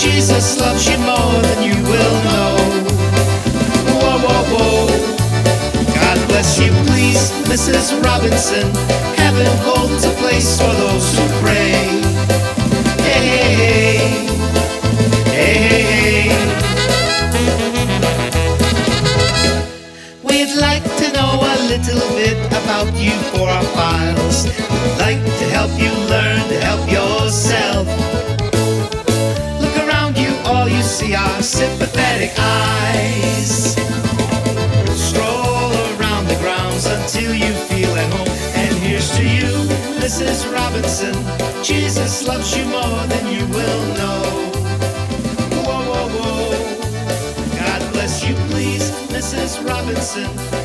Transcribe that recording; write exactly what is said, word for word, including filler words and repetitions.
Jesus loves you more than you will know. Whoa, whoa, whoa. God bless you, please, Missus Robinson. Heaven holds a place for those who pray. Hey, hey, hey, hey, hey, hey. We'd like to know a little bit about you for our files. We'd like to help you learn to help yourself. Look around you, all you see are sympathetic eyes. Stroll around the grounds until you feel at home. And here's to you, Missus Robinson. Jesus loves you more than you will know. Whoa, whoa, whoa. God bless you, please, Missus Robinson.